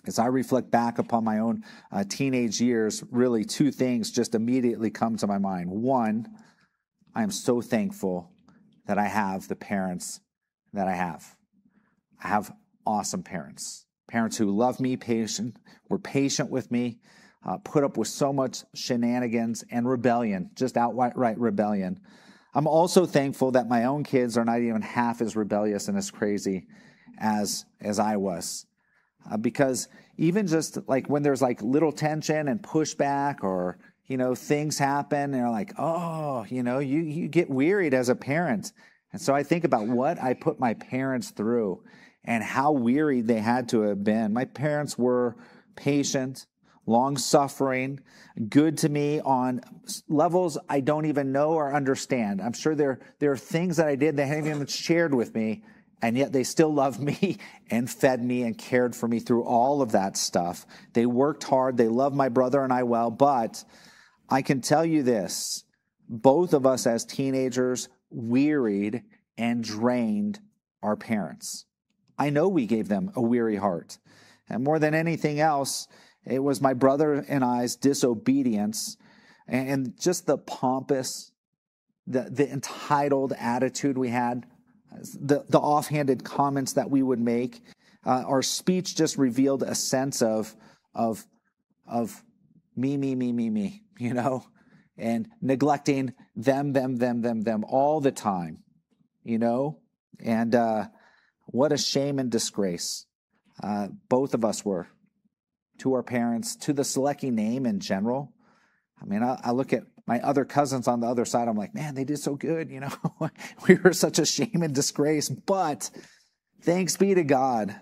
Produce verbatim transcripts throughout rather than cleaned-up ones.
As I reflect back upon my own uh, teenage years, really two things just immediately come to my mind. One, I am so thankful that I have the parents that I have. I have awesome parents. Parents who love me, patient, were patient with me, uh, put up with so much shenanigans and rebellion, just outright rebellion. I'm also thankful that my own kids are not even half as rebellious and as crazy as, as I was. Uh, because even just like when there's like little tension and pushback or, you know, things happen and you're like, oh, you know, you, you get wearied as a parent. And so I think about what I put my parents through and how wearied they had to have been. My parents were patient, long-suffering, good to me on levels I don't even know or understand. I'm sure there, there are things that I did they haven't even shared with me, and yet they still loved me and fed me and cared for me through all of that stuff. They worked hard. They loved my brother and I well. But I can tell you this, both of us as teenagers wearied and drained our parents. I know we gave them a weary heart. And more than anything else, it was my brother and I's disobedience and just the pompous, the, the entitled attitude we had, the, the offhanded comments that we would make. Uh, our speech just revealed a sense of, of, of me, me, me, me, me, you know, and neglecting them, them, them, them, them all the time, you know, and uh, what a shame and disgrace uh, both of us were to our parents, to the Selecki name in general. I mean, I, I look at my other cousins on the other side. I'm like, man, they did so good. You know, we were such a shame and disgrace, but thanks be to God.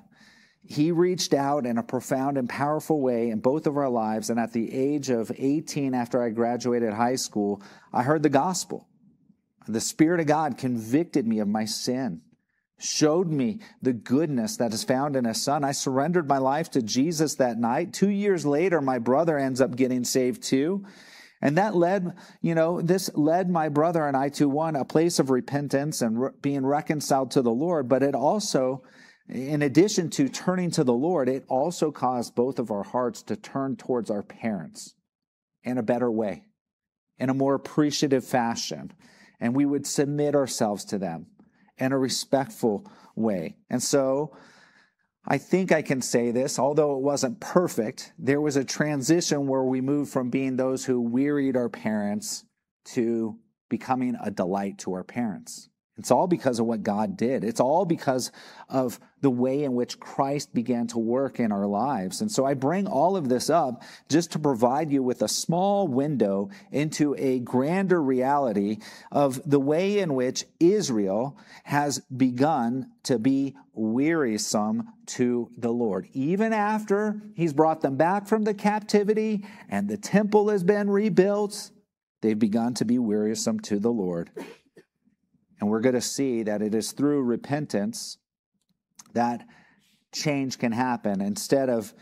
He reached out in a profound and powerful way in both of our lives. And at the age of eighteen, after I graduated high school, I heard the gospel. The Spirit of God convicted me of my sin, showed me the goodness that is found in His Son. I surrendered my life to Jesus that night. Two years later, my brother ends up getting saved too. And that led, you know, this led my brother and I to, one, a place of repentance and re- being reconciled to the Lord. But it also, in addition to turning to the Lord, it also caused both of our hearts to turn towards our parents in a better way, in a more appreciative fashion. And we would submit ourselves to them in a respectful way. And so I think I can say this, although it wasn't perfect, there was a transition where we moved from being those who wearied our parents to becoming a delight to our parents. It's all because of what God did. It's all because of the way in which Christ began to work in our lives. And so I bring all of this up just to provide you with a small window into a grander reality of the way in which Israel has begun to be wearisome to the Lord. Even after He's brought them back from the captivity and the temple has been rebuilt, they've begun to be wearisome to the Lord. And we're going to see that it is through repentance that change can happen. Instead of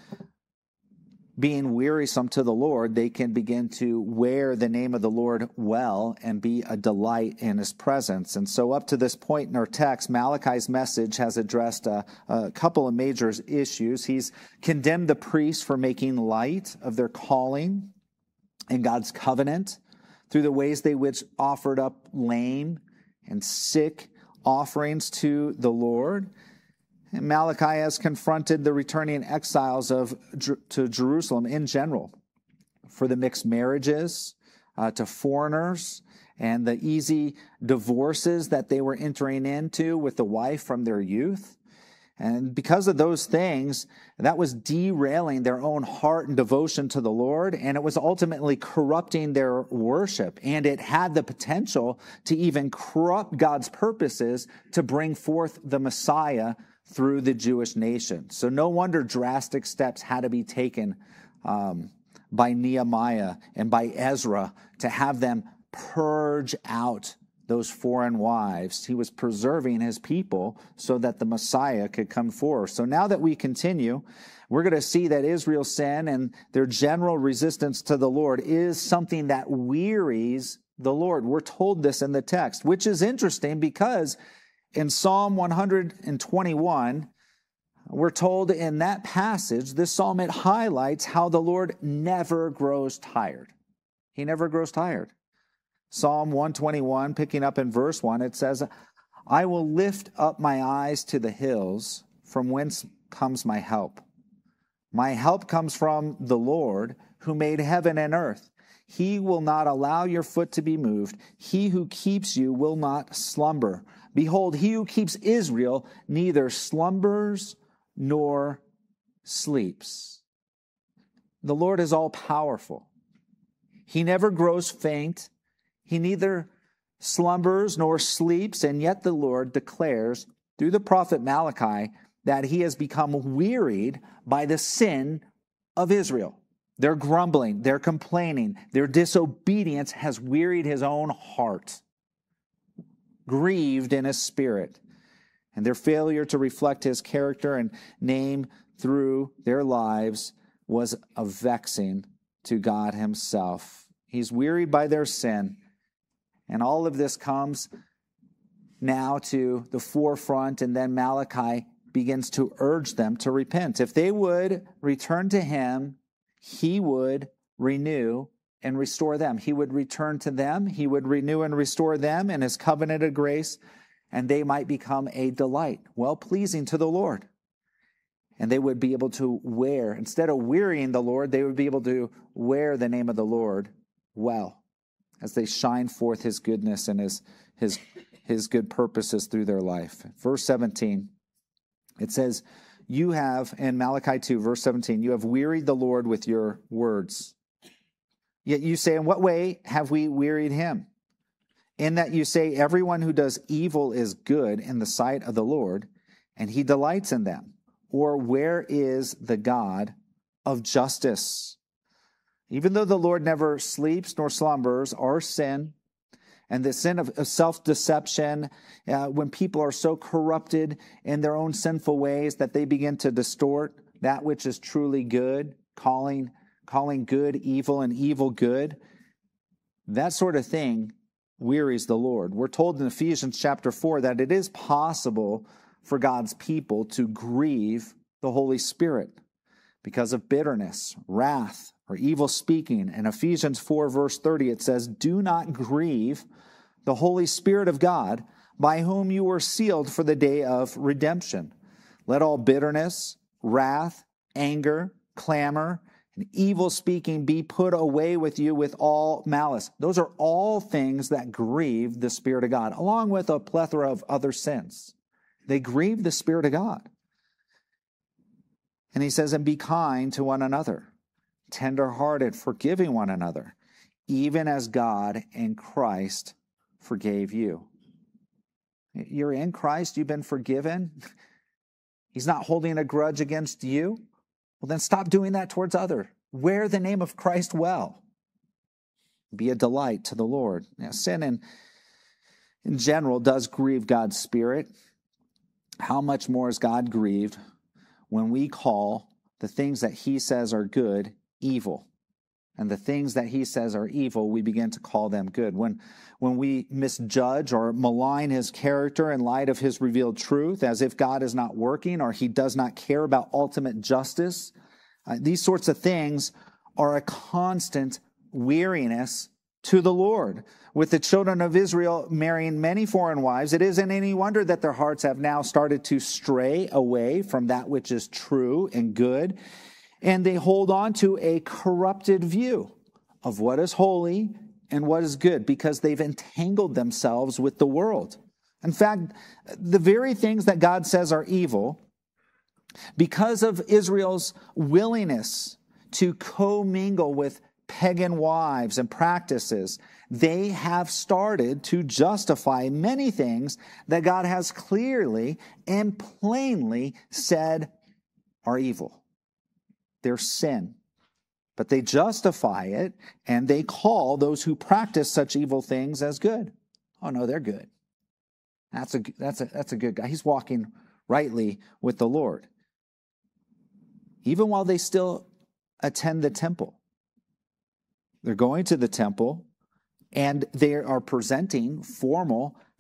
being wearisome to the Lord, they can begin to wear the name of the Lord well and be a delight in His presence. And so up to this point in our text, Malachi's message has addressed a, a couple of major issues. He's condemned the priests for making light of their calling in God's covenant through the ways they which offered up lame and sick offerings to the Lord. And Malachi has confronted the returning exiles of to Jerusalem in general for the mixed marriages uh, to foreigners and the easy divorces that they were entering into with the wife from their youth. And because of those things, that was derailing their own heart and devotion to the Lord, and it was ultimately corrupting their worship. And it had the potential to even corrupt God's purposes to bring forth the Messiah through the Jewish nation. So no wonder drastic steps had to be taken um, by Nehemiah and by Ezra to have them purge out those foreign wives. He was preserving His people so that the Messiah could come forth. So now that we continue, we're going to see that Israel's sin and their general resistance to the Lord is something that wearies the Lord. We're told this in the text, which is interesting because in Psalm one twenty-one, we're told in that passage, this psalm, it highlights how the Lord never grows tired. He never grows tired. Psalm one twenty-one, picking up in verse one, it says, I will lift up my eyes to the hills, from whence comes my help. My help comes from the Lord, who made heaven and earth. He will not allow your foot to be moved. He who keeps you will not slumber. Behold, he who keeps Israel neither slumbers nor sleeps. The Lord is all powerful. He never grows faint. He neither slumbers nor sleeps, and yet the Lord declares through the prophet Malachi that he has become wearied by the sin of Israel. Their grumbling, their complaining, their disobedience has wearied his own heart, grieved in his spirit. And their failure to reflect his character and name through their lives was a vexing to God himself. He's wearied by their sin. And all of this comes now to the forefront, and then Malachi begins to urge them to repent. If they would return to him, he would renew and restore them. He would return to them. He would renew and restore them in his covenanted grace, and they might become a delight, well-pleasing to the Lord. And they would be able to wear, instead of wearying the Lord, they would be able to wear the name of the Lord well as they shine forth his goodness and his, his, his good purposes through their life. Verse seventeen, it says, you have, in Malachi two, verse seventeen, you have wearied the Lord with your words. Yet you say, in what way have we wearied him? In that you say, everyone who does evil is good in the sight of the Lord, and he delights in them. Or where is the God of justice? Even though the Lord never sleeps nor slumbers, our sin and the sin of self-deception, uh, when people are so corrupted in their own sinful ways that they begin to distort that which is truly good, calling, calling good evil and evil good, that sort of thing wearies the Lord. We're told in Ephesians chapter four that it is possible for God's people to grieve the Holy Spirit because of bitterness, wrath, or evil speaking. In Ephesians four, verse thirty, it says, do not grieve the Holy Spirit of God, by whom you were sealed for the day of redemption. Let all bitterness, wrath, anger, clamor, and evil speaking be put away with you with all malice. Those are all things that grieve the Spirit of God, along with a plethora of other sins. They grieve the Spirit of God. And he says, and be kind to one another, tender-hearted, forgiving one another, even as God in Christ forgave you. You're in Christ, you've been forgiven. He's not holding a grudge against you. Well, then stop doing that towards others. Wear the name of Christ well. Be a delight to the Lord. Now, sin in, in general does grieve God's Spirit. How much more is God grieved when we call the things that he says are good evil? And the things that he says are evil, we begin to call them good. When, when we misjudge or malign his character in light of his revealed truth, as if God is not working or he does not care about ultimate justice, uh, these sorts of things are a constant weariness to the Lord. With the children of Israel marrying many foreign wives, it isn't any wonder that their hearts have now started to stray away from that which is true and good. And they hold on to a corrupted view of what is holy and what is good because they've entangled themselves with the world. In fact, the very things that God says are evil, because of Israel's willingness to commingle with pagan wives and practices, they have started to justify many things that God has clearly and plainly said are evil. Their sin. But they justify it, and they call those who practice such evil things as good. Oh no, they're good. That's a, that's a, that's a good guy. He's walking rightly with the Lord. Even while they still attend the temple. They're going to the temple, and they are presenting formal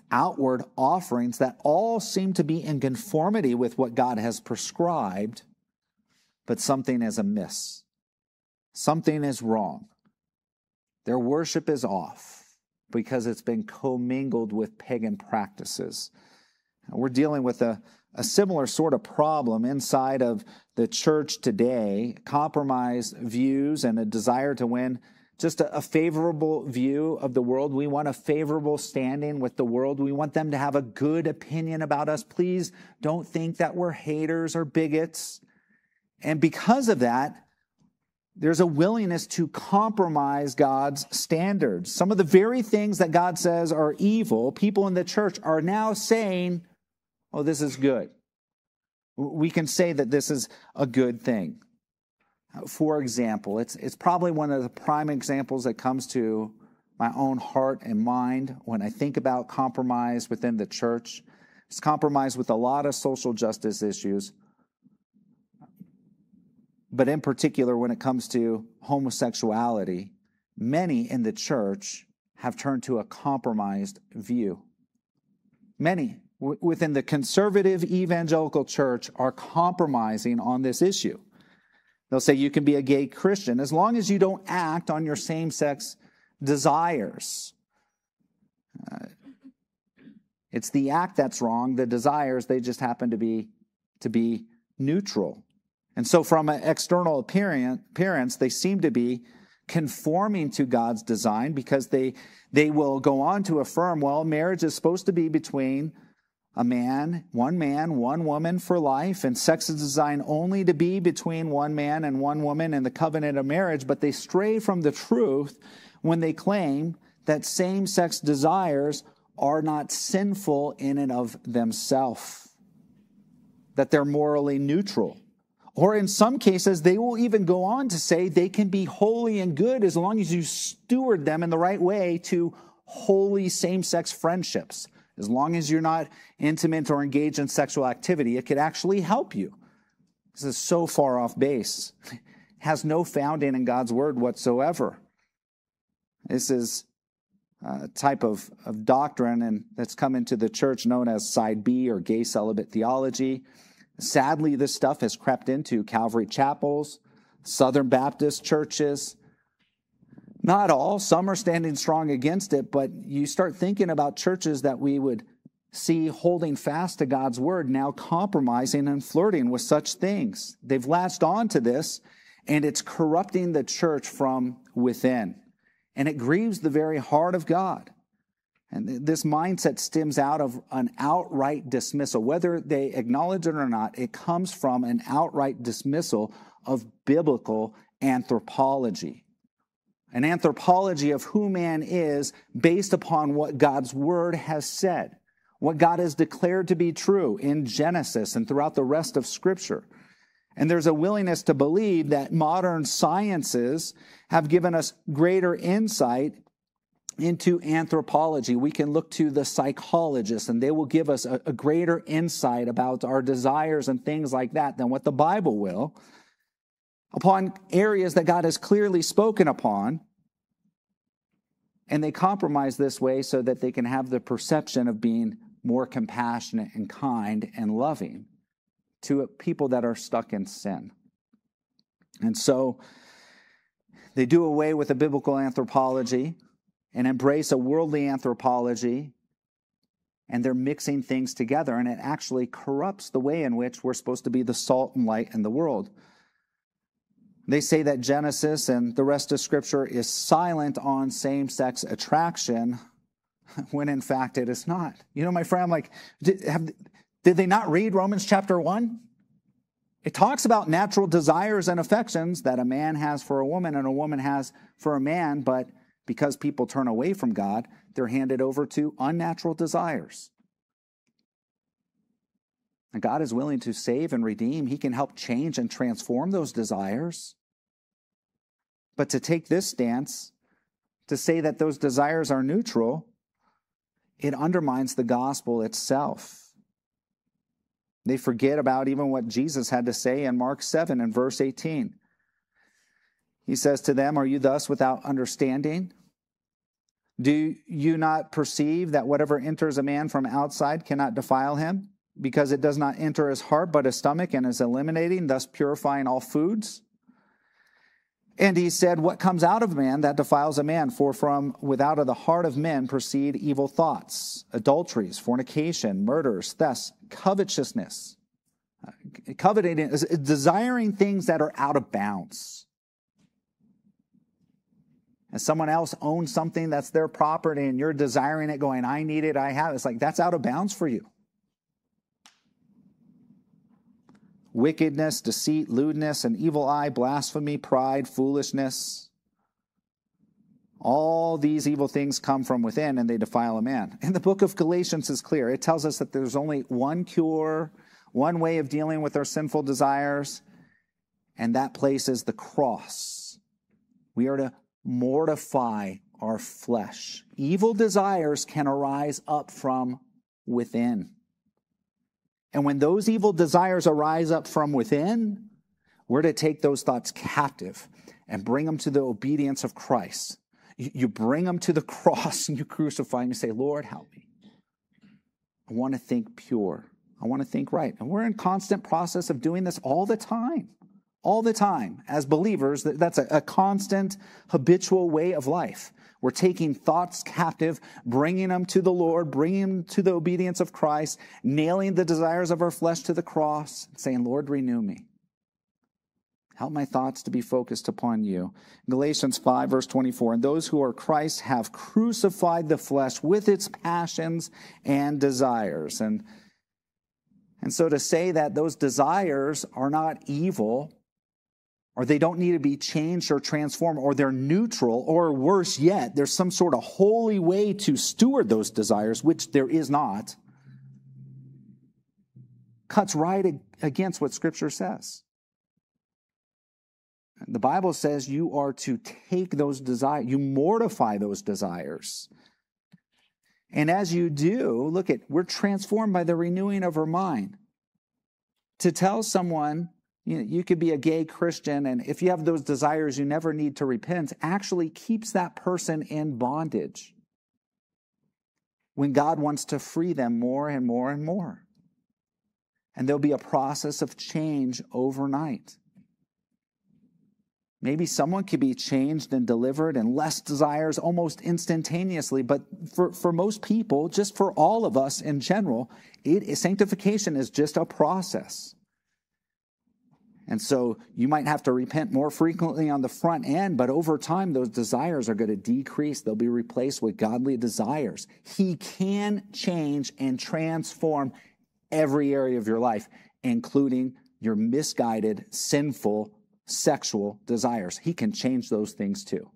outward offerings that all seem to be in conformity with what God has prescribed, but something is amiss. Something is wrong. Their worship is off because it's been commingled with pagan practices. We're dealing with a, a similar sort of problem inside of the church today, compromised views and a desire to win just a, a favorable view of the world. We want a favorable standing with the world. We want them to have a good opinion about us. Please don't think that we're haters or bigots. And because of that, there's a willingness to compromise God's standards. Some of the very things that God says are evil, people in the church are now saying, oh, this is good. We can say that this is a good thing. For example, it's, it's probably one of the prime examples that comes to my own heart and mind when I think about compromise within the church. It's compromise with a lot of social justice issues. But in particular, when it comes to homosexuality, many in the church have turned to a compromised view. Many w- within the conservative evangelical church are compromising on this issue. They'll say you can be a gay Christian as long as you don't act on your same-sex desires. Uh, it's the act that's wrong. The desires, they just happen to be, to be neutral. And so from an external appearance, they seem to be conforming to God's design because they, they will go on to affirm, well, marriage is supposed to be between a man, one man, one woman for life, and sex is designed only to be between one man and one woman in the covenant of marriage, but they stray from the truth when they claim that same-sex desires are not sinful in and of themselves, that they're morally neutral. Or in some cases, they will even go on to say they can be holy and good as long as you steward them in the right way to holy same-sex friendships. As long as you're not intimate or engaged in sexual activity, it could actually help you. This is so far off base. It has no founding in God's word whatsoever. This is a type of, of doctrine and that's come into the church known as side B or gay celibate theology. Sadly, this stuff has crept into Calvary chapels, Southern Baptist churches. Not all, some are standing strong against it, but you start thinking about churches that we would see holding fast to God's word, now compromising and flirting with such things. They've latched on to this, and it's corrupting the church from within. And it grieves the very heart of God. And this mindset stems out of an outright dismissal. Whether they acknowledge it or not, it comes from an outright dismissal of biblical anthropology. An anthropology of who man is based upon what God's word has said, what God has declared to be true in Genesis and throughout the rest of Scripture. And there's a willingness to believe that modern sciences have given us greater insight into anthropology. We can look to the psychologists and they will give us a, a greater insight about our desires and things like that than what the Bible will, upon areas that God has clearly spoken upon. And they compromise this way so that they can have the perception of being more compassionate and kind and loving to people that are stuck in sin. And so they do away with a biblical anthropology and embrace a worldly anthropology, and they're mixing things together, and it actually corrupts the way in which we're supposed to be the salt and light in the world. They say that Genesis and the rest of Scripture is silent on same-sex attraction, when in fact it is not. You know, my friend, I'm like, did, have, did they not read Romans chapter one? It talks about natural desires and affections that a man has for a woman and a woman has for a man, but because people turn away from God, they're handed over to unnatural desires. And God is willing to save and redeem. He can help change and transform those desires. But to take this stance, to say that those desires are neutral, it undermines the gospel itself. They forget about even what Jesus had to say in Mark seven and verse eighteen. He says to them, "Are you thus without understanding? Do you not perceive that whatever enters a man from outside cannot defile him, because it does not enter his heart but his stomach and is eliminating, thus purifying all foods? And he said, what comes out of man, that defiles a man. For from without of the heart of men proceed evil thoughts, adulteries, fornication, murders, thefts, covetousness. Coveting is desiring things that are out of bounds. And someone else owns something that's their property and you're desiring it, going, I need it, I have it. It's like, that's out of bounds for you. Wickedness, deceit, lewdness, an evil eye, blasphemy, pride, foolishness. All these evil things come from within and they defile a man. And the book of Galatians is clear. It tells us that there's only one cure, one way of dealing with our sinful desires, and that place is the cross. We are to mortify our flesh. Evil desires can arise up from within. And when those evil desires arise up from within, we're to take those thoughts captive and bring them to the obedience of Christ. You bring them to the cross and you crucify and you say, Lord, help me. I want to think pure. I want to think right. And we're in constant process of doing this all the time. All the time. As believers, that's a, a constant, habitual way of life. We're taking thoughts captive, bringing them to the Lord, bringing them to the obedience of Christ, nailing the desires of our flesh to the cross, saying, Lord, renew me. Help my thoughts to be focused upon you. Galatians five, verse twenty-four, and those who are Christ have crucified the flesh with its passions and desires. And, and so to say that those desires are not evil, or they don't need to be changed or transformed, or they're neutral, or worse yet, there's some sort of holy way to steward those desires, which there is not, cuts right against what Scripture says. The Bible says you are to take those desires, you mortify those desires. And as you do, look at, we're transformed by the renewing of our mind. To tell someone, you know, you could be a gay Christian, and if you have those desires, you never need to repent, actually keeps that person in bondage when God wants to free them more and more and more. And there'll be a process of change overnight. Maybe someone could be changed and delivered and less desires almost instantaneously, but for, for most people, just for all of us in general, it, sanctification is just a process. And so you might have to repent more frequently on the front end, but over time, those desires are going to decrease. They'll be replaced with godly desires. He can change and transform every area of your life, including your misguided, sinful, sexual desires. He can change those things too.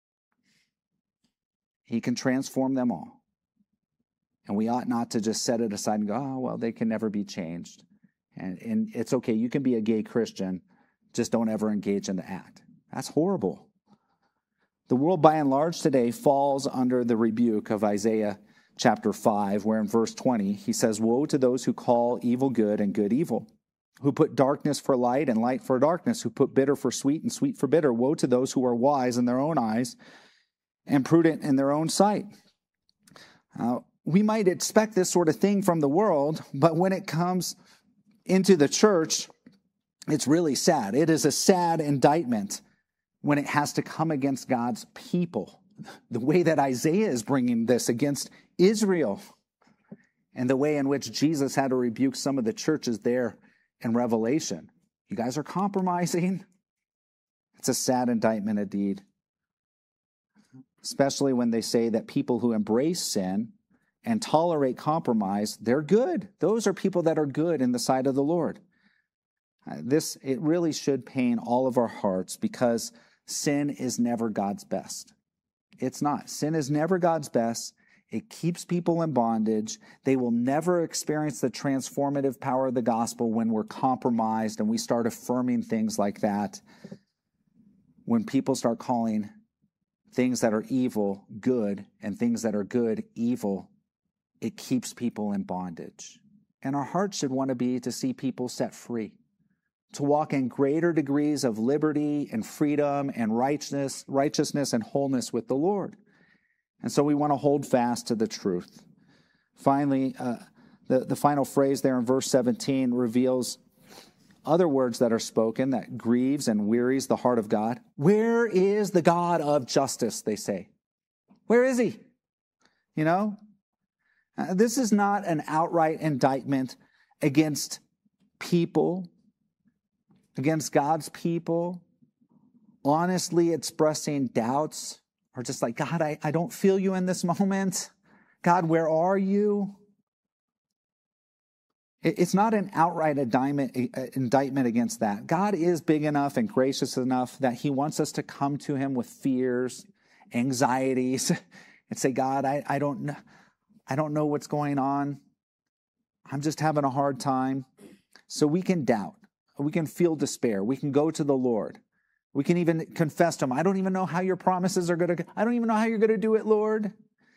He can transform them all. And we ought not to just set it aside and go, oh, well, they can never be changed. And, and it's okay, you can be a gay Christian, just don't ever engage in the act. That's horrible. The world by and large today falls under the rebuke of Isaiah chapter five, where in verse twenty, he says, woe to those who call evil good and good evil, who put darkness for light and light for darkness, who put bitter for sweet and sweet for bitter. Woe to those who are wise in their own eyes and prudent in their own sight. Uh, we might expect this sort of thing from the world, but when it comes into the church, it's really sad. It is a sad indictment when it has to come against God's people. The way that Isaiah is bringing this against Israel, and the way in which Jesus had to rebuke some of the churches there in Revelation. You guys are compromising. It's a sad indictment indeed. Especially when they say that people who embrace sin and tolerate compromise, they're good. Those are people that are good in the sight of the Lord. Uh, this, it really should pain all of our hearts, because sin is never God's best. It's not. Sin is never God's best. It keeps people in bondage. They will never experience the transformative power of the gospel when we're compromised and we start affirming things like that. When people start calling things that are evil good and things that are good evil, it keeps people in bondage. And our heart should want to be to see people set free, to walk in greater degrees of liberty and freedom and righteousness, righteousness and wholeness with the Lord. And so we want to hold fast to the truth. Finally, uh, the, the final phrase there in verse seventeen reveals other words that are spoken that grieves and wearies the heart of God. Where is the God of justice, they say. Where is he? You know, uh, this is not an outright indictment against people, against God's people, honestly expressing doubts or just like, God, I, I don't feel you in this moment. God, where are you? It's not an outright indictment, indictment against that. God is big enough and gracious enough that he wants us to come to him with fears, anxieties, and say, God, I, I don't know, I don't know what's going on. I'm just having a hard time. So we can doubt. We can feel despair. We can go to the Lord. We can even confess to him, I don't even know how your promises are going to, I don't even know how you're going to do it, Lord.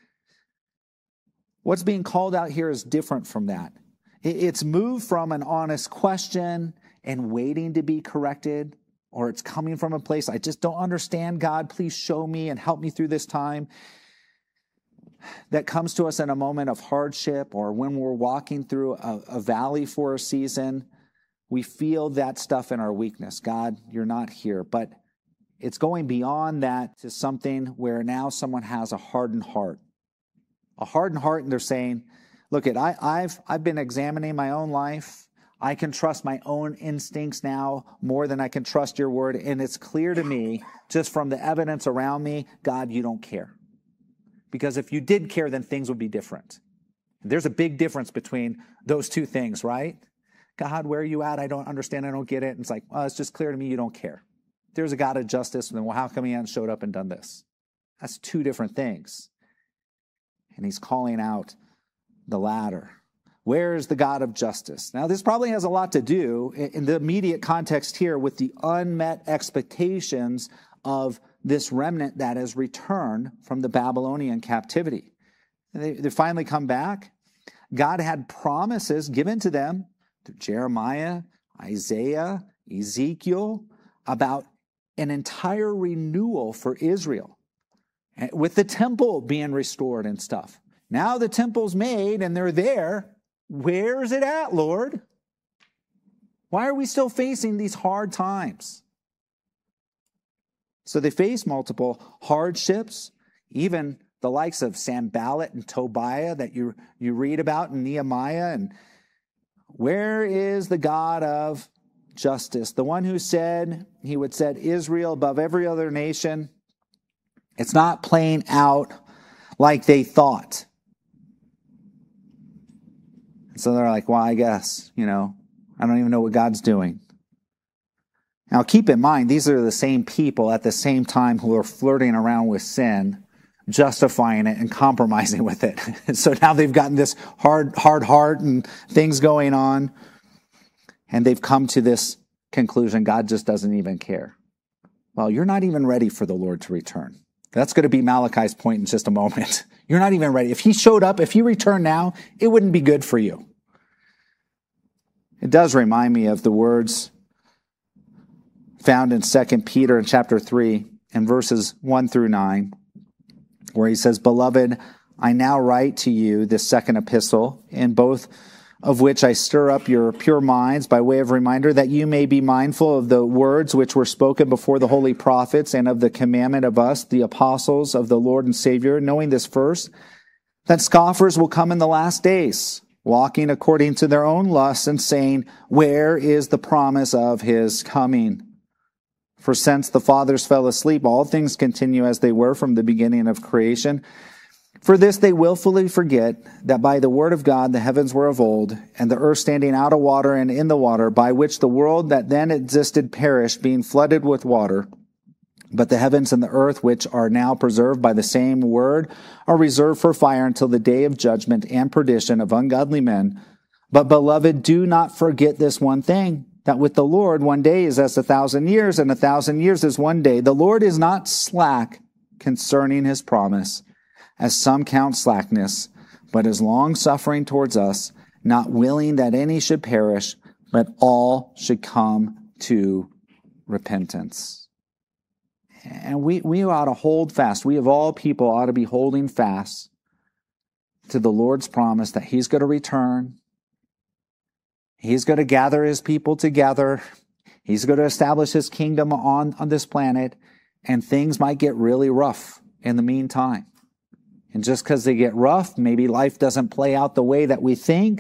What's being called out here is different from that. It's moved from an honest question and waiting to be corrected, or it's coming from a place, I just don't understand, God, please show me and help me through this time. That comes to us in a moment of hardship, or when we're walking through a, a valley for a season. We feel that stuff in our weakness. God, you're not here. But it's going beyond that to something where now someone has a hardened heart. A hardened heart, and they're saying, look, it, I, I've, I've been examining my own life. I can trust my own instincts now more than I can trust your word. And it's clear to me, just from the evidence around me, God, you don't care. Because if you did care, then things would be different. There's a big difference between those two things, right? God, where are you at? I don't understand. I don't get it. And it's like, well, it's just clear to me you don't care. If there's a God of justice, then well, how come he hasn't showed up and done this? That's two different things. And he's calling out the latter. Where is the God of justice? Now, this probably has a lot to do in the immediate context here with the unmet expectations of this remnant that has returned from the Babylonian captivity. They, they finally come back. God had promises given to them through Jeremiah, Isaiah, Ezekiel, about an entire renewal for Israel, with the temple being restored and stuff. Now the temple's made and they're there. Where's it at, Lord? Why are we still facing these hard times? So they face multiple hardships, even the likes of Sanballat and Tobiah that you, you read about in Nehemiah. And where is the God of justice? The one who said he would set Israel above every other nation. It's not playing out like they thought. So they're like, well, I guess, you know, I don't even know what God's doing. Now, keep in mind, these are the same people at the same time who are flirting around with sin, justifying it and compromising with it. So now they've gotten this hard, hard heart and things going on, and they've come to this conclusion, God just doesn't even care. Well, you're not even ready for the Lord to return. That's going to be Malachi's point in just a moment. You're not even ready. If he showed up, if he returned now, it wouldn't be good for you. It does remind me of the words found in Second Peter in chapter three and verses one through nine, where he says, Beloved, I now write to you this second epistle, in both of which I stir up your pure minds by way of reminder that you may be mindful of the words which were spoken before the holy prophets and of the commandment of us, the apostles of the Lord and Savior, knowing this first, that scoffers will come in the last days, walking according to their own lusts and saying, where is the promise of his coming? For since the fathers fell asleep, all things continue as they were from the beginning of creation. For this they willfully forget that by the word of God the heavens were of old, and the earth standing out of water and in the water, by which the world that then existed perished, being flooded with water. But the heavens and the earth, which are now preserved by the same word, are reserved for fire until the day of judgment and perdition of ungodly men. But, beloved, do not forget this one thing, that with the Lord one day is as a thousand years, and a thousand years is one day. The Lord is not slack concerning his promise, as some count slackness, but is long-suffering towards us, not willing that any should perish, but all should come to repentance. And we, we ought to hold fast. We of all people ought to be holding fast to the Lord's promise that he's going to return. He's going to gather his people together. He's going to establish his kingdom on, on this planet. And things might get really rough in the meantime. And just because they get rough, maybe life doesn't play out the way that we think.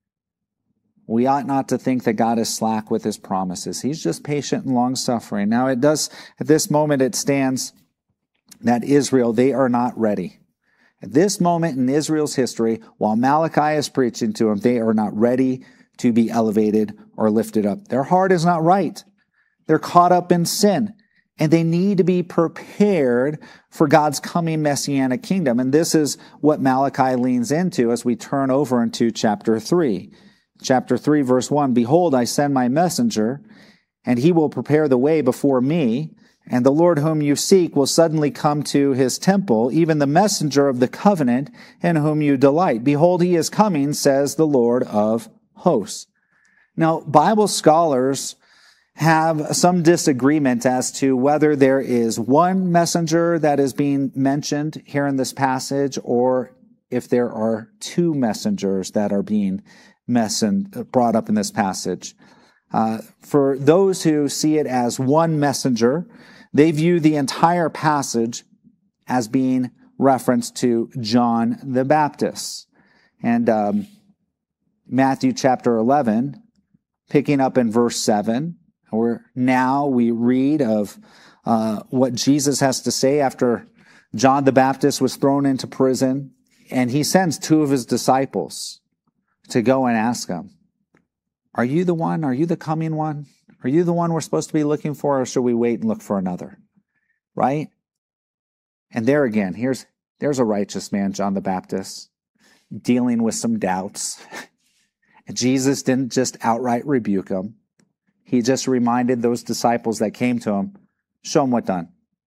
We ought not to think that God is slack with his promises. He's just patient and long-suffering. Now it does, at this moment it stands that Israel, they are not ready. At this moment in Israel's history, while Malachi is preaching to them, they are not ready to be elevated or lifted up. Their heart is not right. They're caught up in sin. And they need to be prepared for God's coming messianic kingdom. And this is what Malachi leans into as we turn over into chapter three. Chapter three, verse one, "Behold, I send my messenger, and he will prepare the way before me. And the Lord whom you seek will suddenly come to his temple, even the messenger of the covenant in whom you delight. Behold, he is coming, says the Lord of hosts." Now, Bible scholars have some disagreement as to whether there is one messenger that is being mentioned here in this passage, or if there are two messengers that are being mentioned, brought up in this passage. Uh, for those who see it as one messenger, they view the entire passage as being referenced to John the Baptist. And um, Matthew chapter eleven, picking up in verse seven, where now we read of uh, what Jesus has to say after John the Baptist was thrown into prison, and he sends two of his disciples to go and ask him, "Are you the one? Are you the coming one? Are you the one we're supposed to be looking for, or should we wait and look for another?" Right? And there again, here's there's a righteous man, John the Baptist, dealing with some doubts. And Jesus didn't just outright rebuke him. He just reminded those disciples that came to him, show him what done.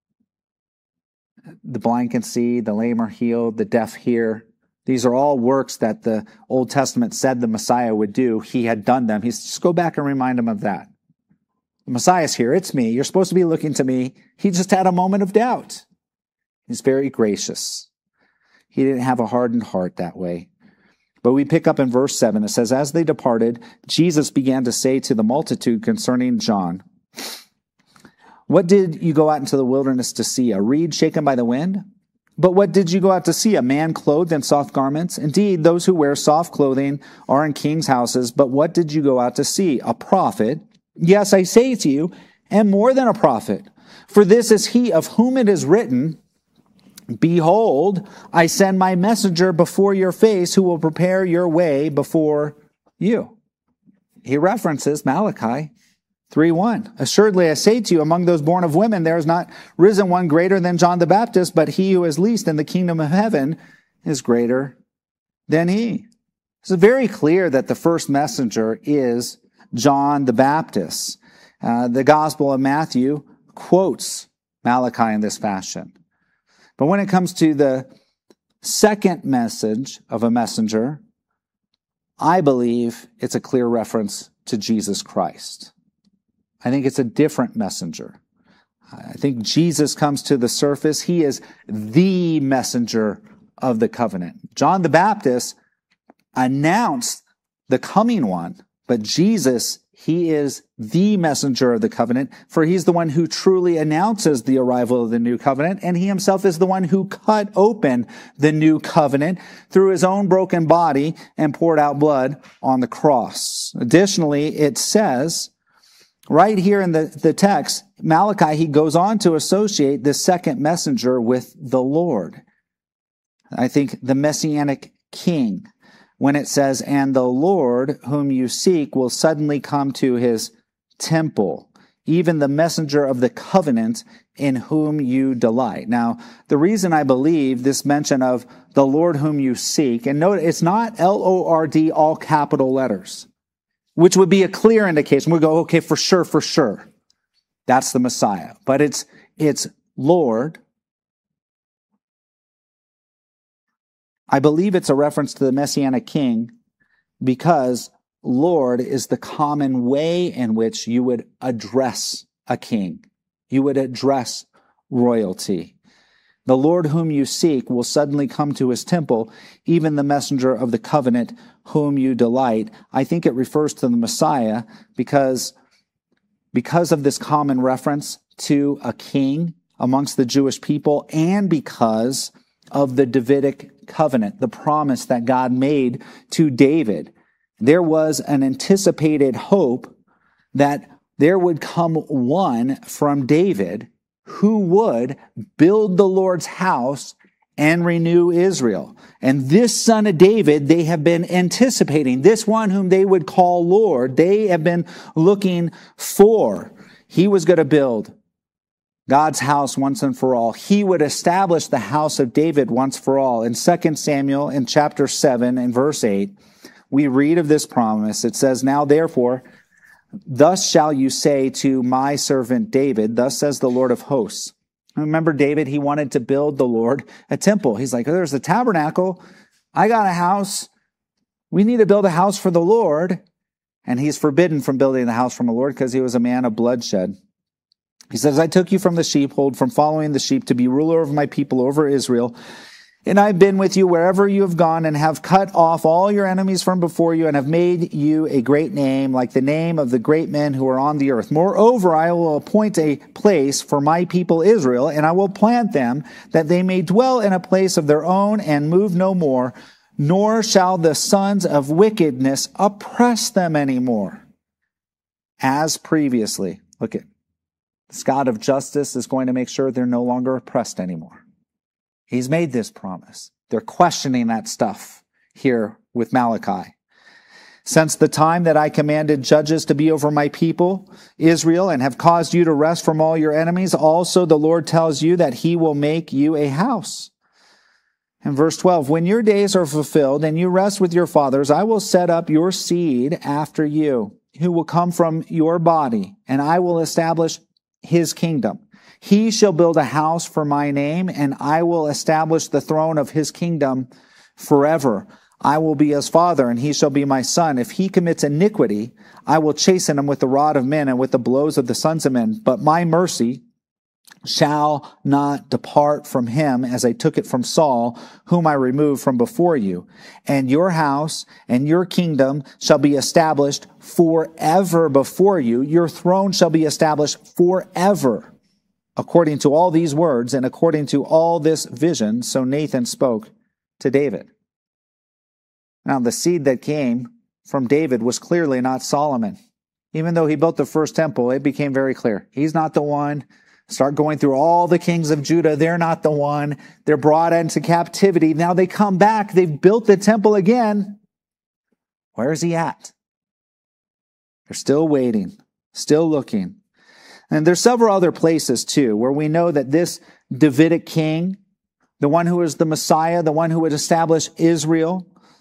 The blind can see, the lame are healed, the deaf hear. These are all works that the Old Testament said the Messiah would do. He had done them. He's just go back and remind him of that. The Messiah's here. It's me. You're supposed to be looking to me. He just had a moment of doubt. He's very gracious. He didn't have a hardened heart that way. But we pick up in verse seven. It says, "As they departed, Jesus began to say to the multitude concerning John, 'What did you go out into the wilderness to see? A reed shaken by the wind? But what did you go out to see? A man clothed in soft garments? Indeed, those who wear soft clothing are in kings' houses. But what did you go out to see? A prophet? Yes, I say to you, and more than a prophet. For this is he of whom it is written, Behold, I send my messenger before your face who will prepare your way before you.'" He references Malachi three one. "Assuredly, I say to you, among those born of women, there is not risen one greater than John the Baptist, but he who is least in the kingdom of heaven is greater than he." It's very clear that the first messenger is John the Baptist. Uh, the Gospel of Matthew quotes Malachi in this fashion. But when it comes to the second message of a messenger, I believe it's a clear reference to Jesus Christ. I think it's a different messenger. I think Jesus comes to the surface. He is the messenger of the covenant. John the Baptist announced the coming one, but Jesus, he is the messenger of the covenant, for he's the one who truly announces the arrival of the new covenant, and he himself is the one who cut open the new covenant through his own broken body and poured out blood on the cross. Additionally, it says, right here in the, the text, Malachi, he goes on to associate the second messenger with the Lord. I think the Messianic King, when it says, "And the Lord whom you seek will suddenly come to his temple, even the messenger of the covenant in whom you delight." Now, the reason I believe this mention of the Lord whom you seek, and note it's not L O R D, all capital letters, which would be a clear indication. We go, okay, for sure, for sure. That's the Messiah. But it's, it's Lord. I believe it's a reference to the Messianic King because Lord is the common way in which you would address a king. You would address royalty. The Lord whom you seek will suddenly come to his temple, even the messenger of the covenant whom you delight. I think it refers to the Messiah because, because of this common reference to a king amongst the Jewish people, and because of the Davidic covenant, the promise that God made to David. There was an anticipated hope that there would come one from David who would build the Lord's house and renew Israel. And this son of David, they have been anticipating. This one whom they would call Lord, they have been looking for. He was going to build God's house once and for all. He would establish the house of David once for all. In Second Samuel, in chapter seven, and verse eight, we read of this promise. It says, "Now therefore, thus shall you say to my servant David, thus says the Lord of hosts." Remember David, he wanted to build the Lord a temple. He's like, oh, there's a tabernacle. I got a house. We need to build a house for the Lord. And he's forbidden from building the house from the Lord because he was a man of bloodshed. He says, I took you from the sheepfold, from following the sheep, to be ruler of my people over Israel. And I've been with you wherever you have gone, and have cut off all your enemies from before you, and have made you a great name, like the name of the great men who are on the earth. Moreover, I will appoint a place for my people Israel, and I will plant them, that they may dwell in a place of their own, and move no more, nor shall the sons of wickedness oppress them anymore. As previously. Look at this God of justice is going to make sure they're no longer oppressed anymore. He's made this promise. They're questioning that stuff here with Malachi. Since the time that I commanded judges to be over my people, Israel, and have caused you to rest from all your enemies, also the Lord tells you that he will make you a house. And verse twelve, when your days are fulfilled and you rest with your fathers, I will set up your seed after you, who will come from your body, and I will establish his kingdom. He shall build a house for my name, and I will establish the throne of his kingdom forever. I will be his father, and he shall be my son. If he commits iniquity, I will chasten him with the rod of men and with the blows of the sons of men. But my mercy shall not depart from him, as I took it from Saul, whom I removed from before you. And your house and your kingdom shall be established forever before you. Your throne shall be established forever. According to all these words and according to all this vision, so Nathan spoke to David. Now, the seed that came from David was clearly not Solomon. Even though he built the first temple, it became very clear. He's not the one. Start going through all the kings of Judah. They're not the one. They're brought into captivity. Now they come back. They've built the temple again. Where is he at? They're still waiting, still looking. And there's several other places too, where we know that this Davidic king, the one who is the Messiah, the one who would establish Israel,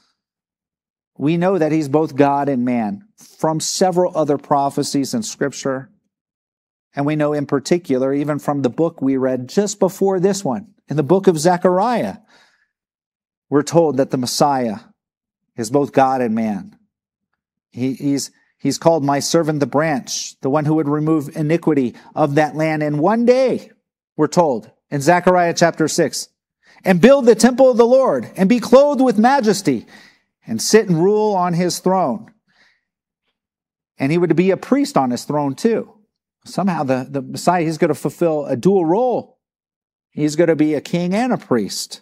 we know that he's both God and man from several other prophecies in Scripture. And we know in particular, even from the book we read just before this one, in the book of Zechariah, we're told that the Messiah is both God and man. He, he's He's called my servant the branch, the one who would remove iniquity of that land. And one day, we're told in Zechariah chapter six, and build the temple of the Lord, and be clothed with majesty, and sit and rule on his throne. And he would be a priest on his throne too. Somehow the, the Messiah, he's going to fulfill a dual role. He's going to be a king and a priest,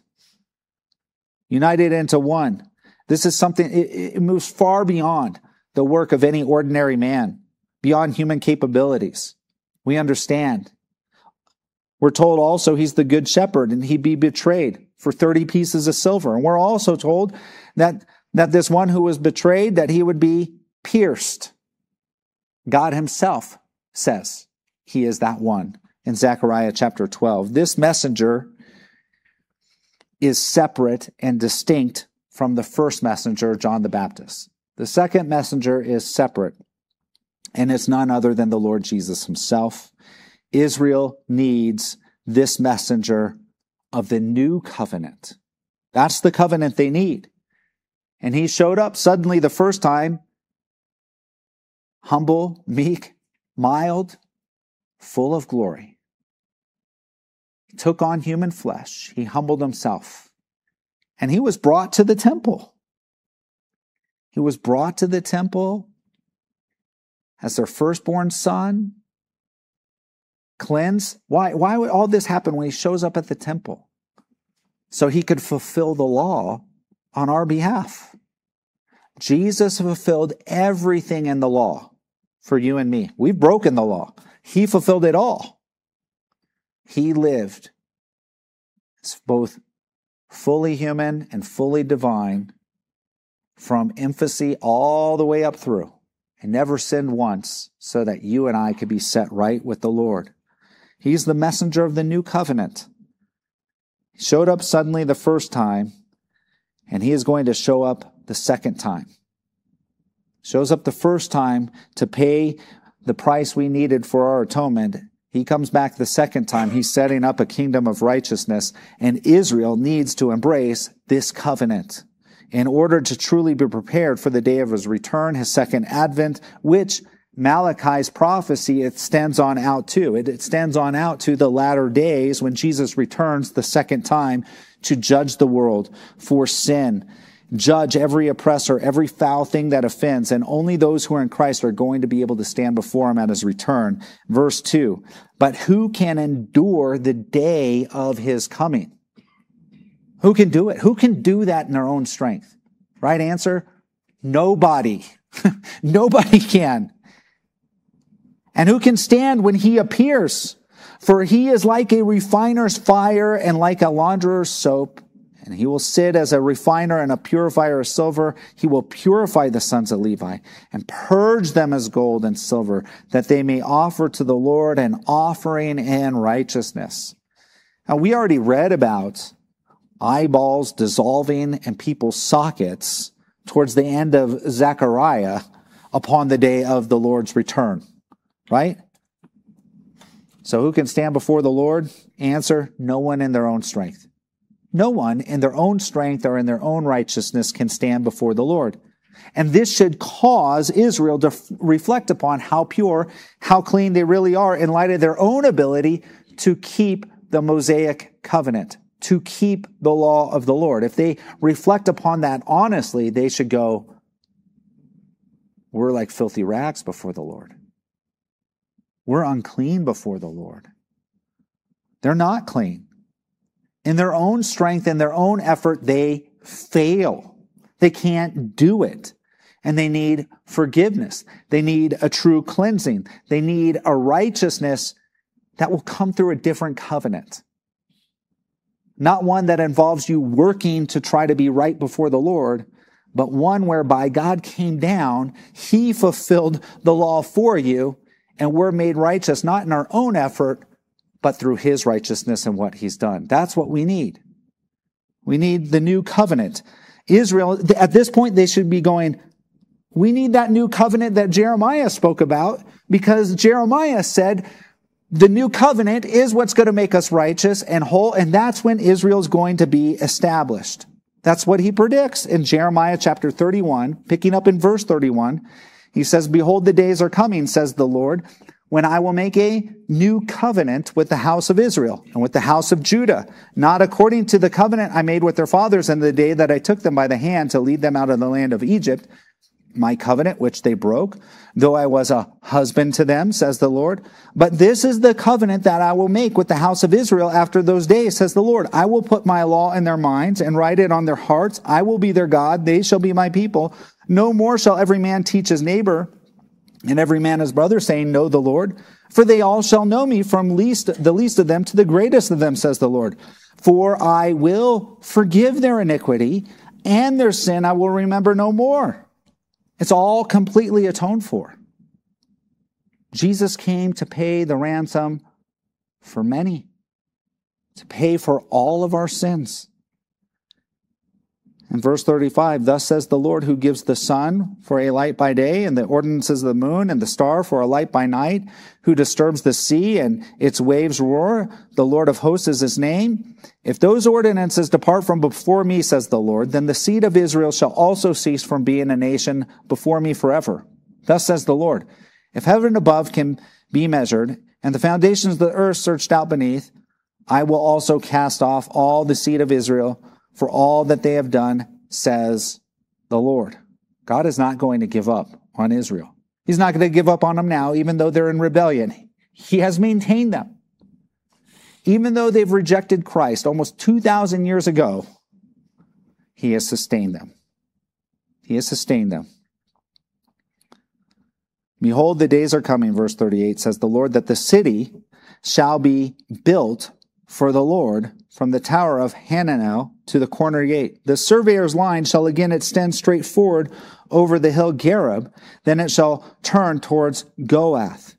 united into one. This is something, it, it moves far beyond the work of any ordinary man, beyond human capabilities. We understand. We're told also he's the good shepherd, and he'd be betrayed for thirty pieces of silver. And we're also told that, that this one who was betrayed, that he would be pierced. God himself says he is that one in Zechariah chapter twelve. This messenger is separate and distinct from the first messenger, John the Baptist. The second messenger is separate, and it's none other than the Lord Jesus himself. Israel needs this messenger of the new covenant. That's the covenant they need. And he showed up suddenly the first time, humble, meek, mild, full of glory. He took on human flesh. He humbled himself. And he was brought to the temple. He was brought to the temple as their firstborn son, cleansed. Why, why would all this happen when he shows up at the temple? So he could fulfill the law on our behalf. Jesus fulfilled everything in the law for you and me. We've broken the law. He fulfilled it all. He lived as both fully human and fully divine from infancy all the way up through, and never sinned once, so that you and I could be set right with the Lord. He's the messenger of the new covenant. He showed up suddenly the first time, and he is going to show up the second time. Shows up the first time to pay the price we needed for our atonement. He comes back the second time. He's setting up a kingdom of righteousness, and Israel needs to embrace this covenant in order to truly be prepared for the day of his return, his second advent, which Malachi's prophecy extends on out to. It extends on out to the latter days when Jesus returns the second time to judge the world for sin, judge every oppressor, every foul thing that offends, and only those who are in Christ are going to be able to stand before him at his return. Verse two, but who can endure the day of his coming? Who can do it? Who can do that in their own strength? Right answer, nobody. Nobody can. And who can stand when he appears? For he is like a refiner's fire and like a launderer's soap. And he will sit as a refiner and a purifier of silver. He will purify the sons of Levi and purge them as gold and silver, that they may offer to the Lord an offering in righteousness. Now, we already read about eyeballs dissolving in people's sockets towards the end of Zechariah upon the day of the Lord's return, right? So who can stand before the Lord? Answer, no one in their own strength. No one in their own strength or in their own righteousness can stand before the Lord. And this should cause Israel to f- reflect upon how pure, how clean they really are in light of their own ability to keep the Mosaic covenant, to keep the law of the Lord. If they reflect upon that honestly, they should go, we're like filthy rags before the Lord. We're unclean before the Lord. They're not clean. In their own strength, in their own effort, they fail. They can't do it. And they need forgiveness. They need a true cleansing. They need a righteousness that will come through a different covenant. Not one that involves you working to try to be right before the Lord, but one whereby God came down, he fulfilled the law for you, and we're made righteous, not in our own effort, but through his righteousness and what he's done. That's what we need. We need the new covenant. Israel, at this point, they should be going, we need that new covenant that Jeremiah spoke about, because Jeremiah said, the new covenant is what's going to make us righteous and whole, and that's when Israel's going to be established. That's what he predicts in Jeremiah chapter thirty-one, picking up in verse thirty-one. He says, behold, the days are coming, says the Lord, when I will make a new covenant with the house of Israel and with the house of Judah, not according to the covenant I made with their fathers in the day that I took them by the hand to lead them out of the land of Egypt, my covenant which they broke, though I was a husband to them, says the Lord. But this is the covenant that I will make with the house of Israel after those days, says the Lord. I will put my law in their minds and write it on their hearts. I will be their God. They shall be my people. No more shall every man teach his neighbor and every man his brother, saying, know the Lord. For they all shall know me, from least the least of them to the greatest of them, says the Lord. For I will forgive their iniquity, and their sin I will remember no more. It's all completely atoned for. Jesus came to pay the ransom for many, to pay for all of our sins. In verse thirty-five, thus says the Lord, who gives the sun for a light by day and the ordinances of the moon and the star for a light by night, who disturbs the sea and its waves roar. The Lord of hosts is his name. If those ordinances depart from before me, says the Lord, then the seed of Israel shall also cease from being a nation before me forever. Thus says the Lord, if heaven above can be measured and the foundations of the earth searched out beneath, I will also cast off all the seed of Israel for all that they have done, says the Lord. God is not going to give up on Israel. He's not going to give up on them now, even though they're in rebellion. He has maintained them. Even though they've rejected Christ almost two thousand years ago, he has sustained them. He has sustained them. Behold, the days are coming, verse thirty-eight says the Lord, that the city shall be built for the Lord from the tower of Hananel to the corner gate. The surveyor's line shall again extend straight forward over the hill Gareb. Then it shall turn towards Goath.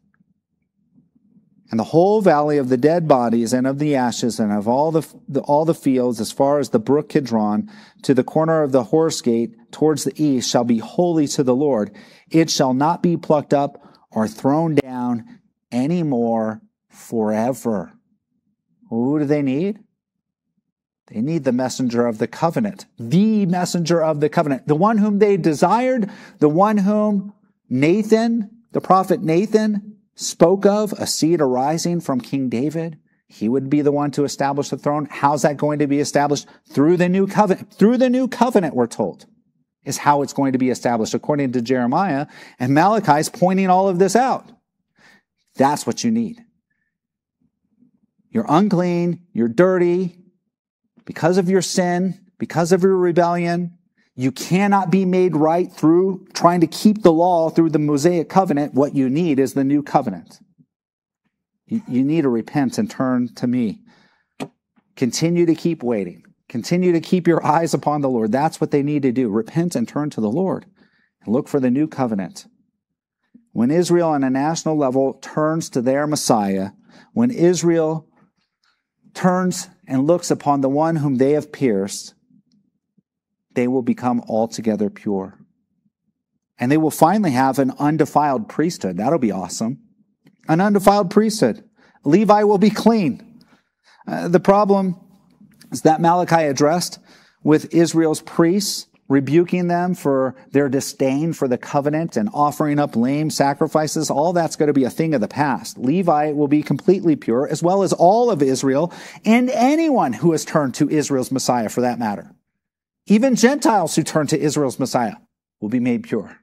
And the whole valley of the dead bodies and of the ashes and of all the, the all the fields as far as the brook Kidron to the corner of the horse gate towards the east shall be holy to the Lord. It shall not be plucked up or thrown down any more forever. Who do they need? They need the messenger of the covenant, the messenger of the covenant, the one whom they desired, the one whom Nathan, the prophet Nathan, spoke of, a seed arising from King David. He would be the one to establish the throne. How's that going to be established? Through the new covenant. Through the new covenant, we're told, is how it's going to be established, according to Jeremiah. And Malachi is pointing all of this out. That's what you need. You're unclean, you're dirty, because of your sin, because of your rebellion. You cannot be made right through trying to keep the law through the Mosaic covenant. What you need is the new covenant. You, you need to repent and turn to me. Continue to keep waiting. Continue to keep your eyes upon the Lord. That's what they need to do. Repent and turn to the Lord and look for the new covenant. When Israel on a national level turns to their Messiah, when Israel turns and looks upon the one whom they have pierced, they will become altogether pure. And they will finally have an undefiled priesthood. That'll be awesome. An undefiled priesthood. Levi will be clean. Uh, the problem is that Malachi addressed with Israel's priests, rebuking them for their disdain for the covenant and offering up lame sacrifices. All that's going to be a thing of the past. Levi will be completely pure, as well as all of Israel and anyone who has turned to Israel's Messiah for that matter. Even Gentiles who turn to Israel's Messiah will be made pure.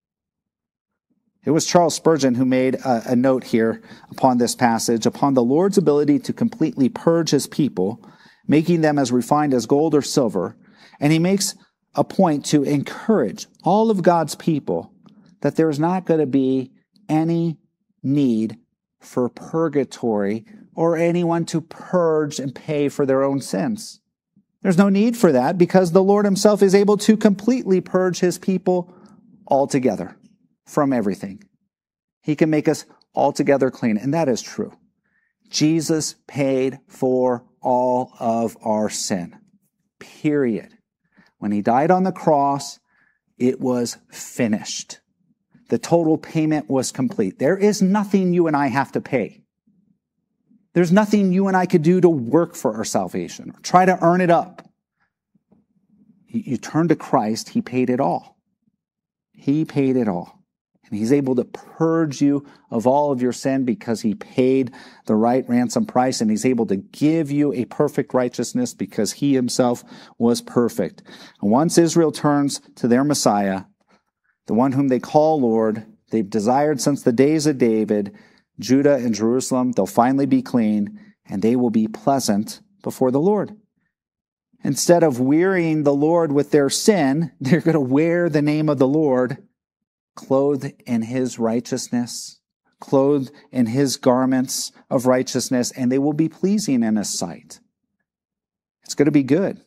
It was Charles Spurgeon who made a, a note here upon this passage, upon the Lord's ability to completely purge his people, making them as refined as gold or silver. And he makes a point to encourage all of God's people that there's not going to be any need for purgatory or anyone to purge and pay for their own sins. There's no need for that because the Lord himself is able to completely purge his people altogether from everything. He can make us altogether clean, and that is true. Jesus paid for all of our sin, period. When he died on the cross, it was finished. The total payment was complete. There is nothing you and I have to pay. There's nothing you and I could do to work for our salvation or try to earn it up. You turn to Christ, he paid it all. He paid it all. And he's able to purge you of all of your sin because he paid the right ransom price, and he's able to give you a perfect righteousness because he himself was perfect. And once Israel turns to their Messiah, the one whom they call Lord, they've desired since the days of David, Judah and Jerusalem, they'll finally be clean, and they will be pleasant before the Lord. Instead of wearying the Lord with their sin, they're going to wear the name of the Lord, clothed in his righteousness, clothed in his garments of righteousness, and they will be pleasing in his sight. It's going to be good.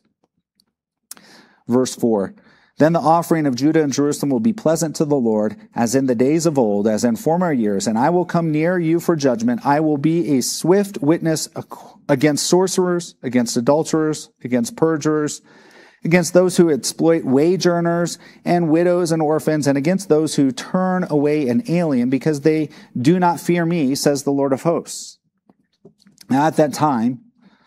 Verse four, then the offering of Judah and Jerusalem will be pleasant to the Lord, as in the days of old, as in former years, and I will come near you for judgment. I will be a swift witness against sorcerers, against adulterers, against perjurers, against those who exploit wage earners and widows and orphans, and against those who turn away an alien because they do not fear me, says the Lord of hosts. Now at that time,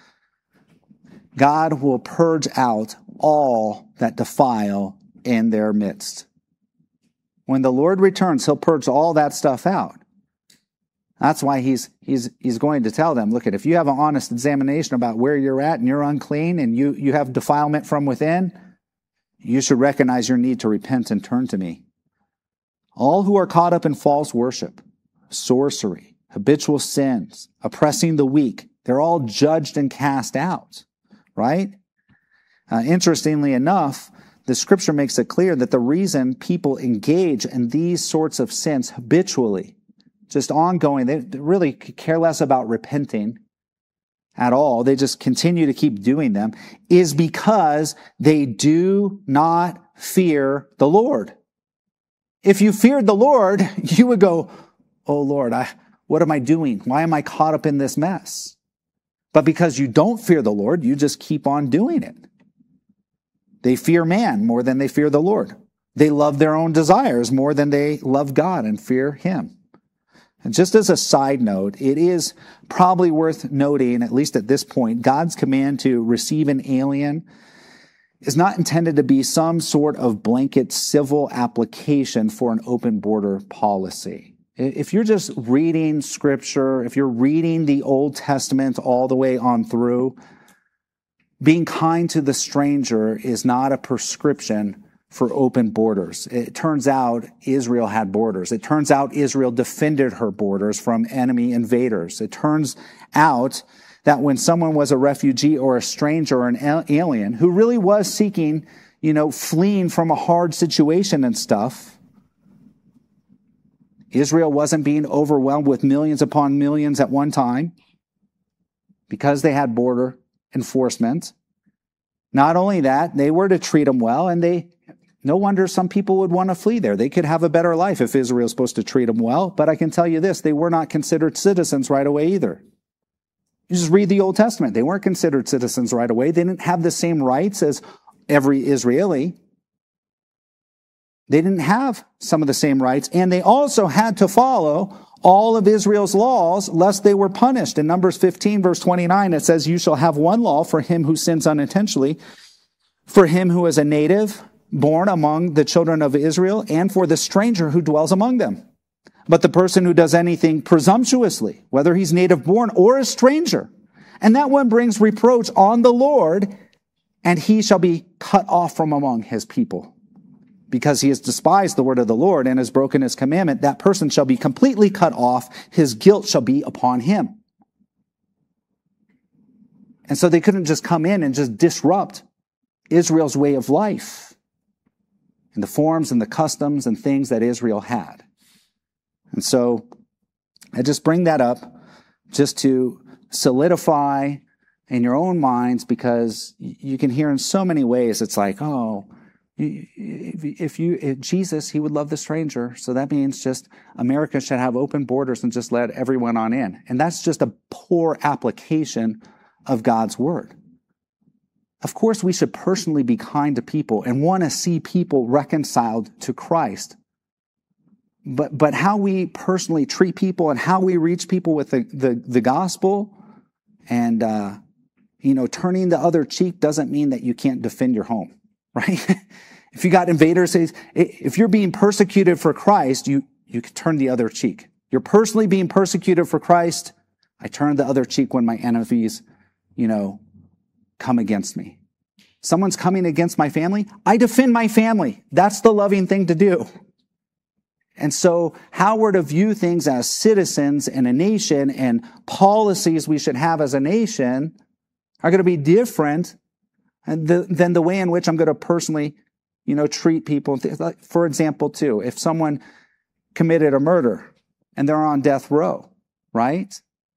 God will purge out all that defile in their midst. When the Lord returns, he'll purge all that stuff out. That's why he's, he's, he's going to tell them, look, at if you have an honest examination about where you're at and you're unclean and you, you have defilement from within, you should recognize your need to repent and turn to me. All who are caught up in false worship, sorcery, habitual sins, oppressing the weak, they're all judged and cast out, right? Uh, interestingly enough, the scripture makes it clear that the reason people engage in these sorts of sins habitually, just ongoing, they really care less about repenting at all, they just continue to keep doing them, is because they do not fear the Lord. If you feared the Lord, you would go, oh Lord, I, what am I doing? Why am I caught up in this mess? But because you don't fear the Lord, you just keep on doing it. They fear man more than they fear the Lord. They love their own desires more than they love God and fear him. And just as a side note, it is probably worth noting, at least at this point, God's command to receive an alien is not intended to be some sort of blanket civil application for an open border policy. If you're just reading scripture, if you're reading the Old Testament all the way on through, being kind to the stranger is not a prescription for open borders. It turns out Israel had borders. It turns out Israel defended her borders from enemy invaders. It turns out that when someone was a refugee or a stranger or an alien who really was seeking, you know, fleeing from a hard situation and stuff, Israel wasn't being overwhelmed with millions upon millions at one time because they had border enforcement. Not only that, they were to treat them well, and they, no wonder some people would want to flee there. They could have a better life if Israel is supposed to treat them well. But I can tell you this, they were not considered citizens right away either. You just read the Old Testament. They weren't considered citizens right away. They didn't have the same rights as every Israeli. They didn't have some of the same rights, and they also had to follow all of Israel's laws, lest they were punished. In Numbers fifteen, verse twenty-nine, it says, you shall have one law for him who sins unintentionally, for him who is a native born among the children of Israel, and for the stranger who dwells among them. But the person who does anything presumptuously, whether he's native born or a stranger, and that one brings reproach on the Lord, and he shall be cut off from among his people. Because he has despised the word of the Lord and has broken his commandment, that person shall be completely cut off. His guilt shall be upon him. And so they couldn't just come in and just disrupt Israel's way of life and the forms and the customs and things that Israel had. And so I just bring that up just to solidify in your own minds, because you can hear in so many ways, it's like, oh, If you, if Jesus, he would love the stranger. So that means just America should have open borders and just let everyone on in. And that's just a poor application of God's word. Of course, we should personally be kind to people and want to see people reconciled to Christ. But, but how we personally treat people and how we reach people with the, the, the gospel and, uh, you know, turning the other cheek doesn't mean that you can't defend your home. Right? If you got invaders, if you're being persecuted for Christ, you, you can turn the other cheek. You're personally being persecuted for Christ. I turn the other cheek when my enemies, you know, come against me. Someone's coming against my family. I defend my family. That's the loving thing to do. And so how we're to view things as citizens in a nation and policies we should have as a nation are going to be different and the, then the way in which I'm going to personally, you know, treat people. For example, too, if someone committed a murder and they're on death row, right?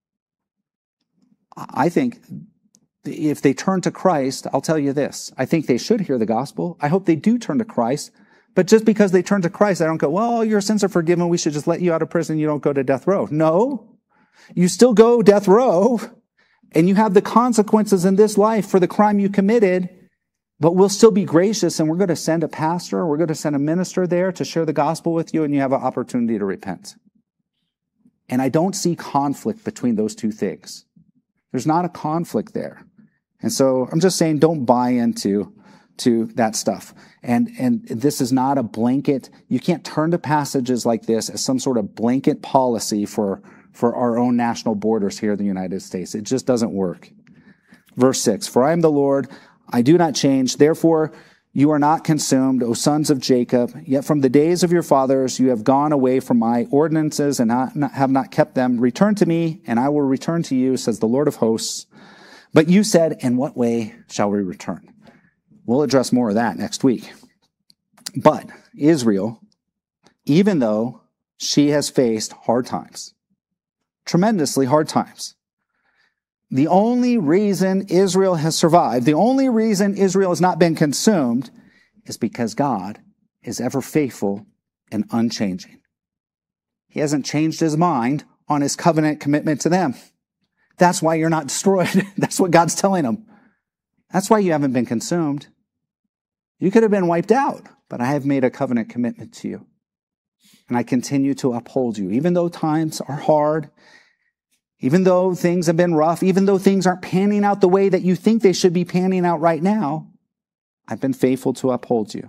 I think if they turn to Christ, I'll tell you this. I think they should hear the gospel. I hope they do turn to Christ. But just because they turn to Christ, I don't go, well, your sins are forgiven. We should just let you out of prison. You don't go to death row. No, you still go death row. And you have the consequences in this life for the crime you committed, but we'll still be gracious, and we're going to send a pastor, or we're going to send a minister there to share the gospel with you, and you have an opportunity to repent. And I don't see conflict between those two things. There's not a conflict there. And so I'm just saying, don't buy into to that stuff. And, and this is not a blanket. You can't turn to passages like this as some sort of blanket policy for for our own national borders here in the United States. It just doesn't work. Verse six, for I am the Lord, I do not change. Therefore, you are not consumed, O sons of Jacob. Yet from the days of your fathers you have gone away from my ordinances and have not kept them. Return to me, and I will return to you, says the Lord of hosts. But you said, in what way shall we return? We'll address more of that next week. But Israel, even though she has faced hard times, tremendously hard times, the only reason Israel has survived, the only reason Israel has not been consumed, is because God is ever faithful and unchanging. He hasn't changed his mind on his covenant commitment to them. That's why you're not destroyed. That's what God's telling them. That's why you haven't been consumed. You could have been wiped out, but I have made a covenant commitment to you. And I continue to uphold you, even though times are hard, even though things have been rough, even though things aren't panning out the way that you think they should be panning out right now, I've been faithful to uphold you.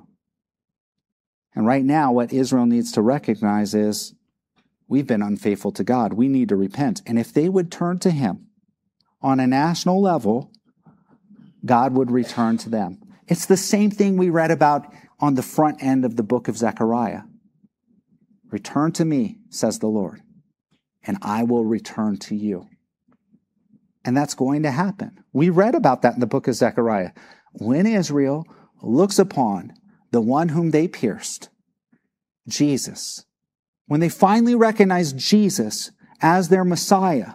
And right now, what Israel needs to recognize is we've been unfaithful to God. We need to repent. And if they would turn to him on a national level, God would return to them. It's the same thing we read about on the front end of the book of Zechariah. Return to me, says the Lord, and I will return to you. And that's going to happen. We read about that in the book of Zechariah. When Israel looks upon the one whom they pierced, Jesus, when they finally recognize Jesus as their Messiah,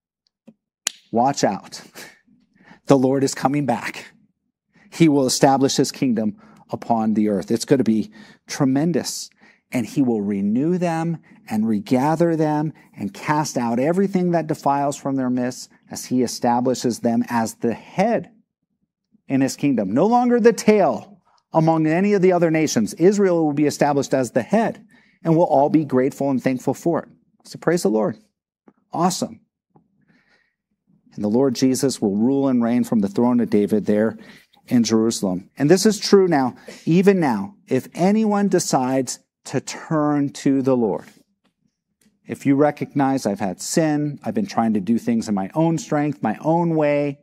watch out. The Lord is coming back. He will establish his kingdom upon the earth. It's going to be tremendous. And he will renew them and regather them and cast out everything that defiles from their midst as he establishes them as the head in his kingdom. No longer the tail among any of the other nations. Israel will be established as the head, and we'll all be grateful and thankful for it. So praise the Lord. Awesome. And the Lord Jesus will rule and reign from the throne of David there in Jerusalem. And this is true now, even now, if anyone decides to turn to the Lord. If you recognize I've had sin, I've been trying to do things in my own strength, my own way,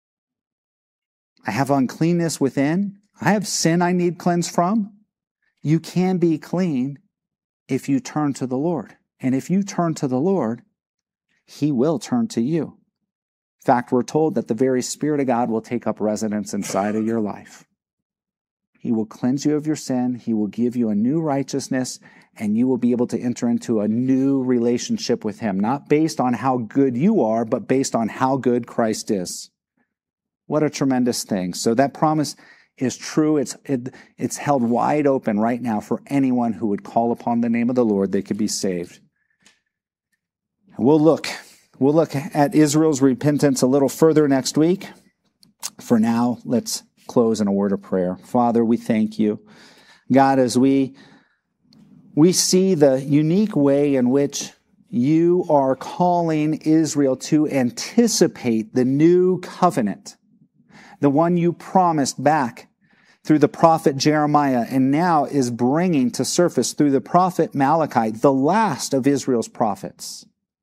I have uncleanness within, I have sin I need cleansed from, you can be clean if you turn to the Lord. And if you turn to the Lord, he will turn to you. In fact, we're told that the very Spirit of God will take up residence inside of your life. He will cleanse you of your sin. He will give you a new righteousness, and you will be able to enter into a new relationship with him, not based on how good you are, but based on how good Christ is. What a tremendous thing. So that promise is true. It's, it, it's held wide open right now for anyone who would call upon the name of the Lord. They could be saved. We'll look. We'll look at Israel's repentance a little further next week. For now, let's close in a word of prayer. Father, we thank you. God, as we, we see the unique way in which you are calling Israel to anticipate the new covenant, the one you promised back through the prophet Jeremiah, and now is bringing to surface through the prophet Malachi, the last of Israel's prophets.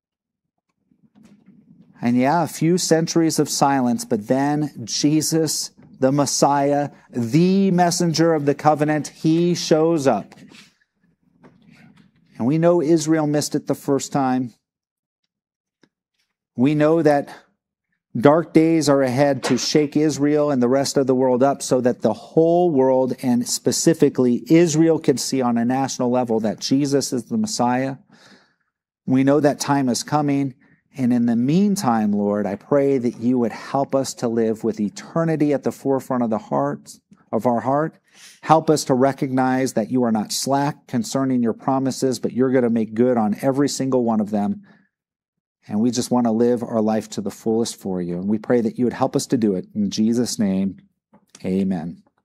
And yeah, a few centuries of silence, but then Jesus, the Messiah, the messenger of the covenant, he shows up. And we know Israel missed it the first time. We know that dark days are ahead to shake Israel and the rest of the world up so that the whole world, and specifically Israel, could see on a national level that Jesus is the Messiah. We know that time is coming. And in the meantime, Lord, I pray that you would help us to live with eternity at the forefront of the heart, of our heart. Help us to recognize that you are not slack concerning your promises, but you're going to make good on every single one of them. And we just want to live our life to the fullest for you. And we pray that you would help us to do it. In Jesus' name, amen.